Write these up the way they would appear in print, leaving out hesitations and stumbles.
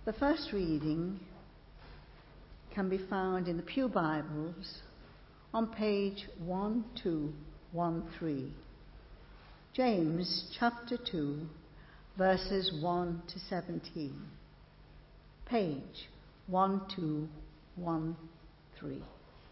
The first reading can be found in the Pew Bibles on page 1213. James chapter 2, verses 1 to 17. Page 1213.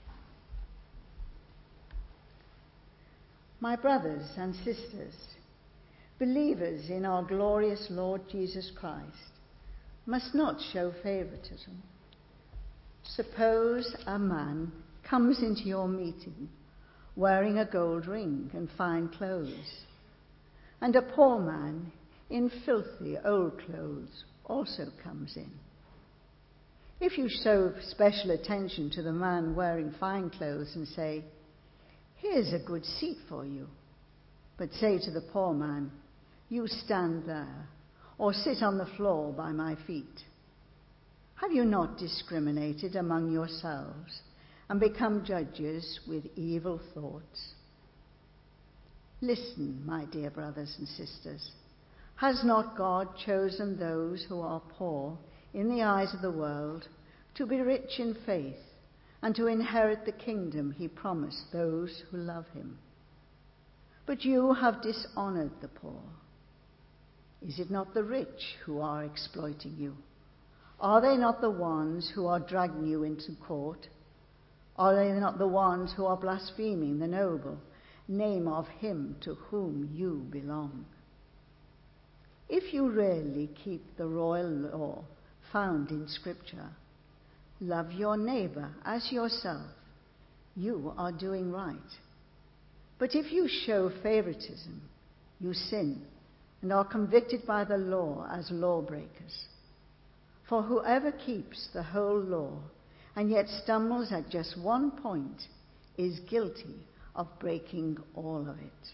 My brothers and sisters, believers in our glorious Lord Jesus Christ, must not show favoritism. Suppose a man comes into your meeting wearing a gold ring and fine clothes, and a poor man in filthy old clothes also comes in. If you show special attention to the man wearing fine clothes and say, "Here's a good seat for you," but say to the poor man, "You stand there, or sit on the floor by my feet," have you not discriminated among yourselves and become judges with evil thoughts? Listen, my dear brothers and sisters. Has not God chosen those who are poor in the eyes of the world to be rich in faith and to inherit the kingdom he promised those who love him? But you have dishonored the poor. Is it not the rich who are exploiting you? Are they not the ones who are dragging you into court? Are they not the ones who are blaspheming the noble name of him to whom you belong? If you really keep the royal law found in Scripture, love your neighbor as yourself, you are doing right. But if you show favoritism, you sin and are convicted by the law as lawbreakers. For whoever keeps the whole law and yet stumbles at just one point is guilty of breaking all of it.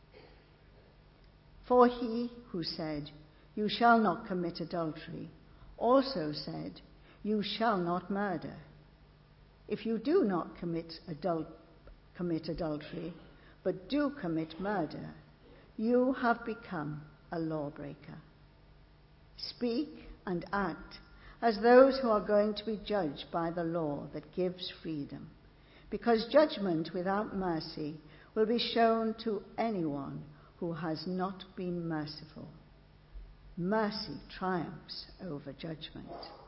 For he who said, "You shall not commit adultery," also said, "You shall not murder." If you do not commit adultery, but do commit murder, you have become a lawbreaker. Speak and act as those who are going to be judged by the law that gives freedom, because judgment without mercy will be shown to anyone who has not been merciful. Mercy triumphs over judgment.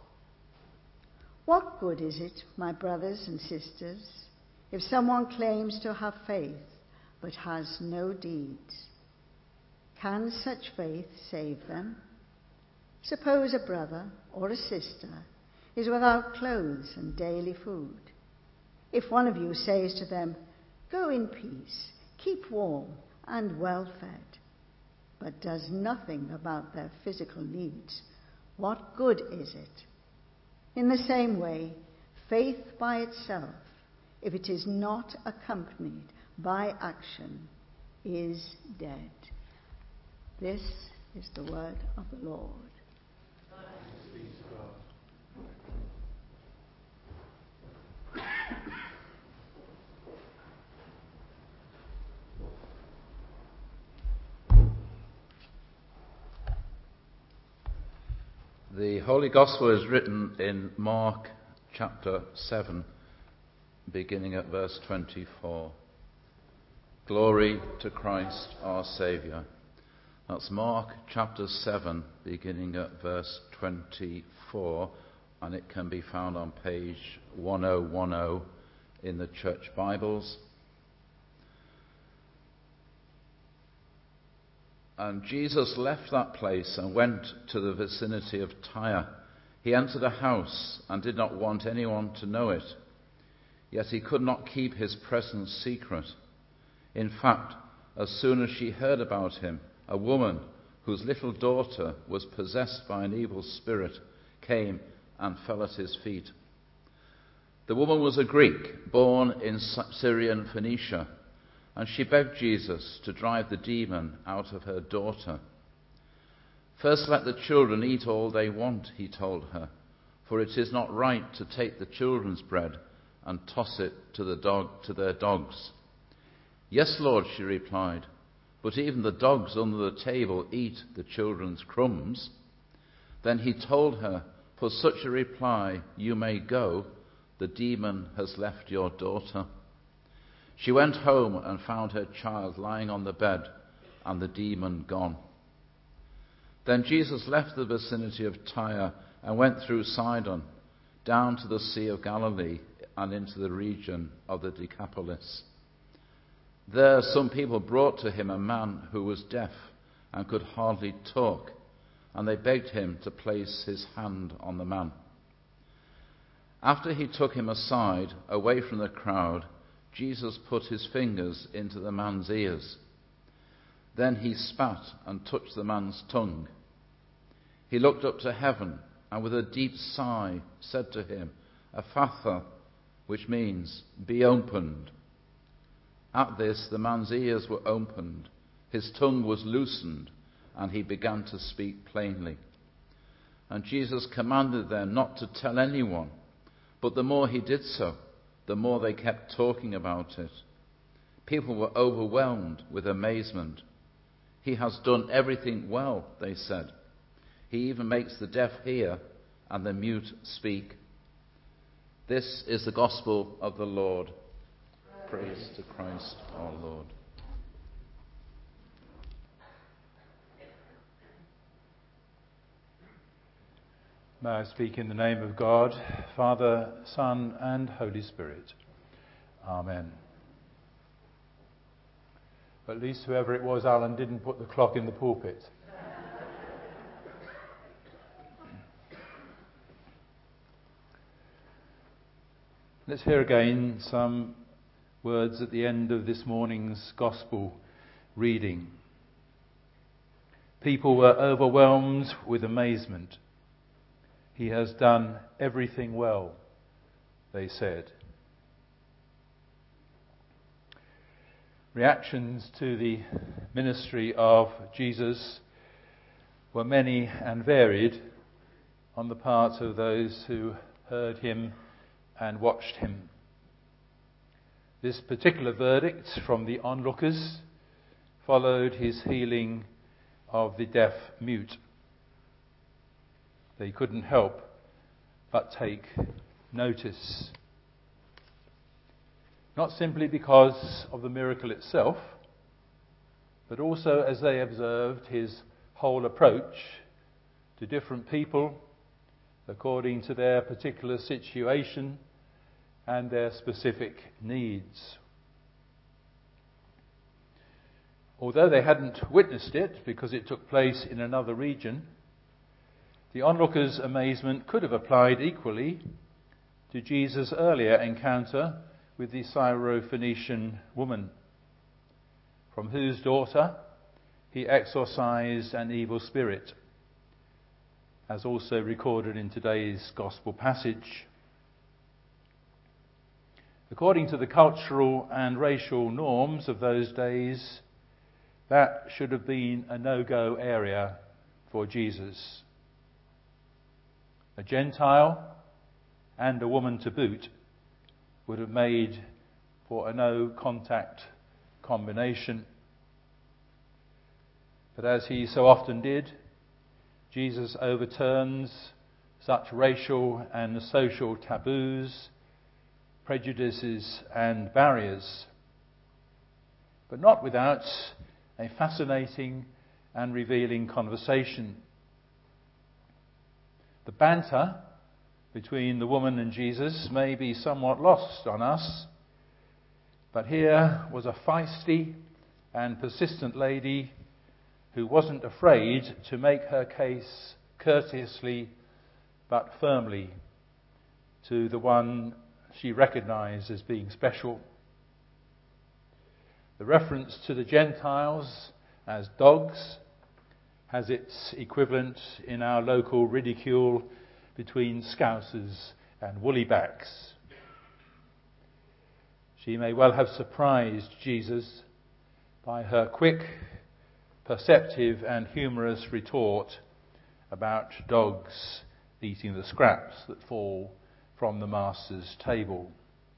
What good is it, my brothers and sisters, if someone claims to have faith but has no deeds? Can such faith save them? Suppose a brother or a sister is without clothes and daily food. If one of you says to them, "Go in peace, keep warm and well fed," but does nothing about their physical needs, what good is it? In the same way, faith by itself, if it is not accompanied by action, is dead. This is the word of the Lord. Thanks be to God. The Holy Gospel is written in Mark chapter 7, beginning at verse 24. Glory to Christ our Saviour. That's Mark chapter 7, beginning at verse 24, and it can be found on page 1010 in the Church Bibles. And Jesus left that place and went to the vicinity of Tyre. He entered a house and did not want anyone to know it. Yet he could not keep his presence secret. In fact, as soon as she heard about him, a woman whose little daughter was possessed by an evil spirit came and fell at his feet. The woman was a Greek, born in Syrian Phoenicia, and she begged Jesus to drive the demon out of her daughter. "First let the children eat all they want," he told her, "for it is not right to take the children's bread and toss it to their dogs." "Yes, Lord," she replied, "but even the dogs under the table eat the children's crumbs." Then he told her For such a reply, you may go, the demon has left your daughter. She went home and found her child lying on the bed and the demon gone. Then Jesus left the vicinity of Tyre and went through Sidon, down to the Sea of Galilee and into the region of the Decapolis. There some people brought to him a man who was deaf and could hardly talk, and they begged him to place his hand on the man. After he took him aside, away from the crowd, Jesus put his fingers into the man's ears. Then he spat and touched the man's tongue. He looked up to heaven and with a deep sigh said to him, Ephphatha, which means, be opened. At this the man's ears were opened, his tongue was loosened, and he began to speak plainly. And Jesus commanded them not to tell anyone, but the more he did so, the more they kept talking about it. People were overwhelmed with amazement. He has done everything well, they said. He even makes the deaf hear and the mute speak. This is the gospel of the Lord. Praise to Christ our Lord. May I speak in the name of God, Father, Son, and Holy Spirit. Amen. At least whoever it was, Alan, didn't put the clock in the pulpit. Let's hear again some words at the end of this morning's Gospel reading. People were overwhelmed with amazement. He has done everything well, they said. Reactions to the ministry of Jesus were many and varied on the part of those who heard him and watched him. This particular verdict from the onlookers followed his healing of the deaf mute. They couldn't help but take notice. Not simply because of the miracle itself, but also as they observed his whole approach to different people according to their particular situation and their specific needs. Although they hadn't witnessed it because it took place in another region, the onlookers' amazement could have applied equally to Jesus' earlier encounter with the Syrophoenician woman, from whose daughter he exorcised an evil spirit, as also recorded in today's Gospel passage. According to the cultural and racial norms of those days, that should have been a no-go area for Jesus. A Gentile and a woman to boot would have made for a no-contact combination. But as he so often did, Jesus overturns such racial and social taboos, prejudices and barriers, but not without a fascinating and revealing conversation. The banter between the woman and Jesus may be somewhat lost on us, but here was a feisty and persistent lady who wasn't afraid to make her case courteously but firmly to the one she recognized as being special. The reference to the Gentiles as dogs has its equivalent in our local ridicule between Scousers and Woolly-backs. She may well have surprised Jesus by her quick, perceptive and humorous retort about dogs eating the scraps that fall from the master's table.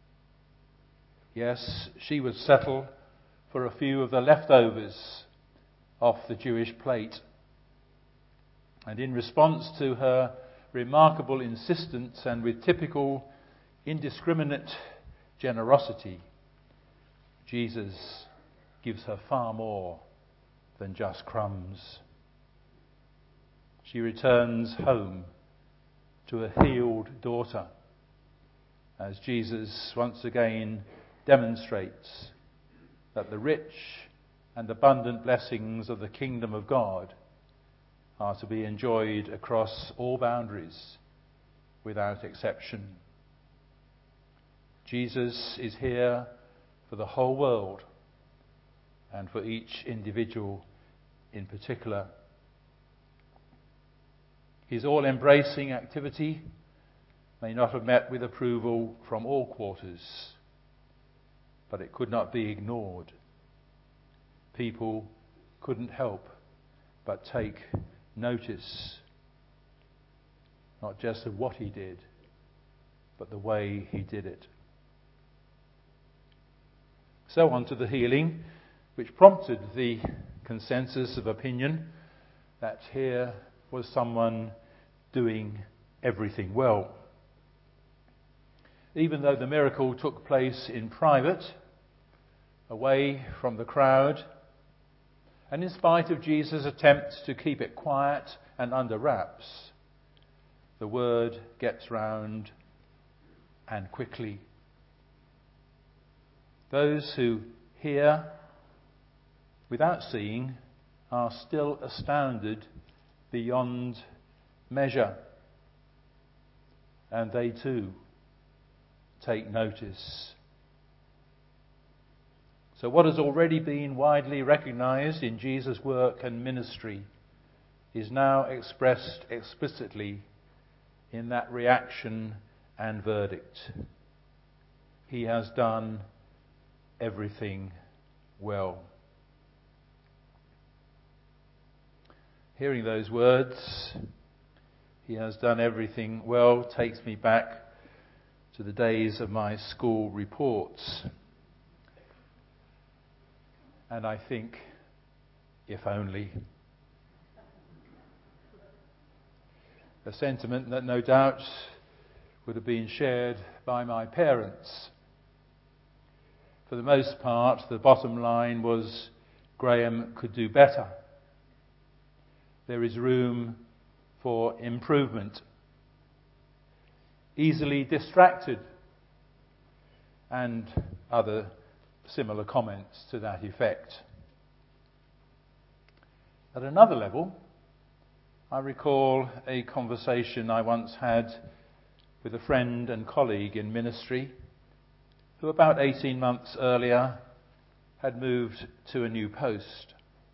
Yes, she would settle for a few of the leftovers off the Jewish plate. And in response to her remarkable insistence and with typical indiscriminate generosity, Jesus gives her far more than just crumbs. She returns home to a healed daughter as Jesus once again demonstrates that the rich and abundant blessings of the kingdom of God are to be enjoyed across all boundaries without exception. Jesus is here for the whole world and for each individual in particular. His all-embracing activity may not have met with approval from all quarters, but it could not be ignored. People couldn't help but take notice, not just of what he did, but the way he did it. So on to the healing, which prompted the consensus of opinion that here was someone doing everything well. Even though the miracle took place in private, away from the crowd, and in spite of Jesus' attempts to keep it quiet and under wraps, the word gets round, and quickly. Those who hear without seeing are still astounded beyond measure, and they too take notice. So what has already been widely recognized in Jesus' work and ministry is now expressed explicitly in that reaction and verdict. He has done everything well. Hearing those words, he has done everything well, takes me back to the days of my school reports. And I think, if only. A sentiment that no doubt would have been shared by my parents. For the most part, the bottom line was Graham could do better. There is room for improvement. Easily distracted, and other similar comments to that effect. At another level, I recall a conversation I once had with a friend and colleague in ministry who about 18 months earlier had moved to a new post.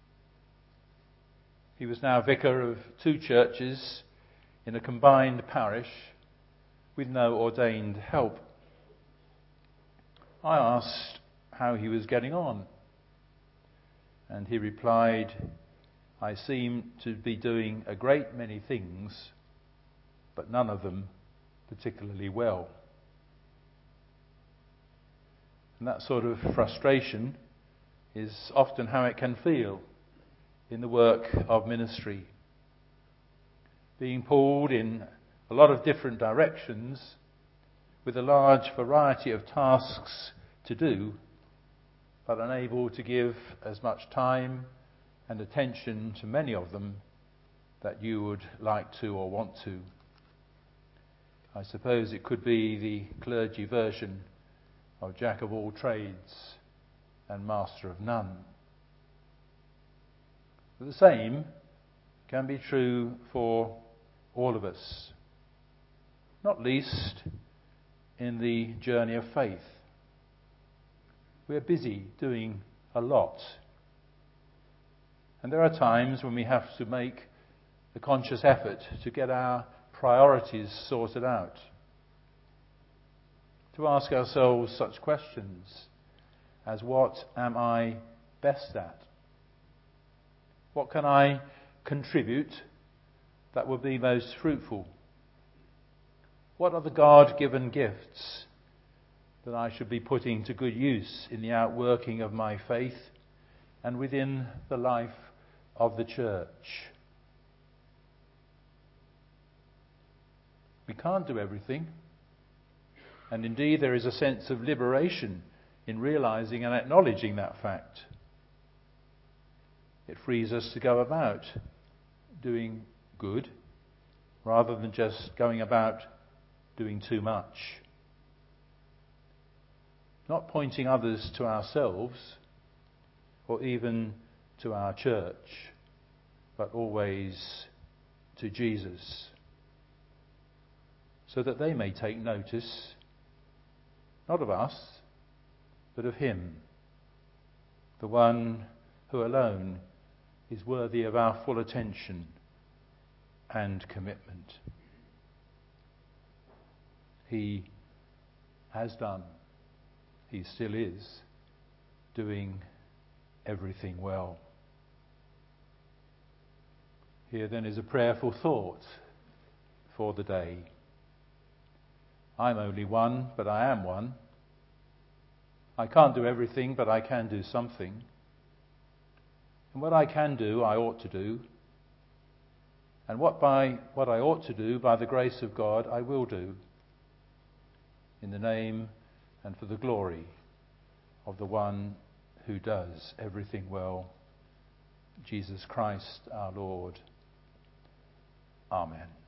He was now vicar of 2 churches in a combined parish with no ordained help. I asked how he was getting on, and he replied, "I seem to be doing a great many things, but none of them particularly well." And that sort of frustration is often how it can feel in the work of ministry. Being pulled in a lot of different directions with a large variety of tasks to do, but unable to give as much time and attention to many of them that you would like to or want to. I suppose it could be the clergy version of Jack of all trades and master of none. But the same can be true for all of us, not least in the journey of faith. We're busy doing a lot. And there are times when we have to make a conscious effort to get our priorities sorted out. To ask ourselves such questions as, what am I best at? What can I contribute that will be most fruitful? What are the God-given gifts that I should be putting to good use in the outworking of my faith and within the life of the church? We can't do everything. And indeed, there is a sense of liberation in realizing and acknowledging that fact. It frees us to go about doing good rather than just going about doing too much. Not pointing others to ourselves or even to our church, but always to Jesus, so that they may take notice, not of us, but of him, the one who alone is worthy of our full attention and commitment. He has done, he still is, doing everything well. Here then is a prayerful thought for the day. I'm only one, but I am one. I can't do everything, but I can do something. And what I can do, I ought to do. And what I ought to do, by the grace of God, I will do. In the name and for the glory of the one who does everything well, Jesus Christ our Lord. Amen.